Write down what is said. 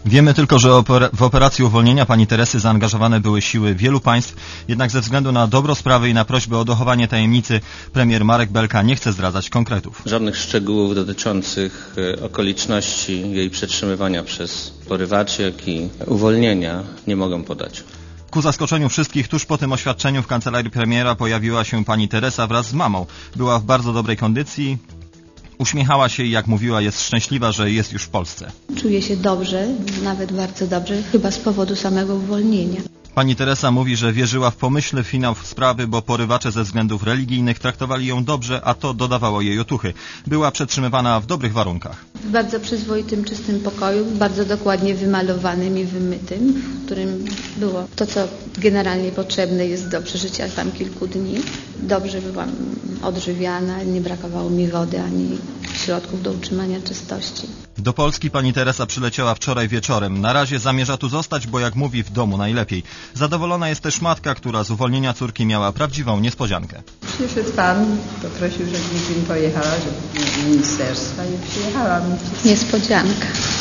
Wiemy tylko, że w operacji uwolnienia pani Teresy zaangażowane były siły wielu państw, jednak ze względu na dobro sprawy i na prośbę o dochowanie tajemnicy premier Marek Belka nie chce zdradzać konkretów. Żadnych szczegółów dotyczących okoliczności jej przetrzymywania przez porywaczy, jak i uwolnienia nie mogę podać. Ku zaskoczeniu wszystkich, tuż po tym oświadczeniu w kancelarii premiera pojawiła się pani Teresa wraz z mamą. Była w bardzo dobrej kondycji, uśmiechała się i jak mówiła, jest szczęśliwa, że jest już w Polsce. Czuję się dobrze, nawet bardzo dobrze, chyba z powodu samego uwolnienia. Pani Teresa mówi, że wierzyła w pomyślny finał sprawy, bo porywacze ze względów religijnych traktowali ją dobrze, a to dodawało jej otuchy. Była przetrzymywana w dobrych warunkach. W bardzo przyzwoitym, czystym pokoju, bardzo dokładnie wymalowanym i wymytym, w którym było to, co generalnie potrzebne jest do przeżycia tam kilku dni. Dobrze byłam odżywiana, nie brakowało mi wody ani środków do utrzymania czystości. Do Polski pani Teresa przyleciała wczoraj wieczorem. Na razie zamierza tu zostać, bo jak mówi, w domu najlepiej. Zadowolona jest też matka, która z uwolnienia córki miała prawdziwą niespodziankę. Przyszedł pan, poprosił, żebym pojechała do ministerstwa i przyjechałam. Niespodzianka.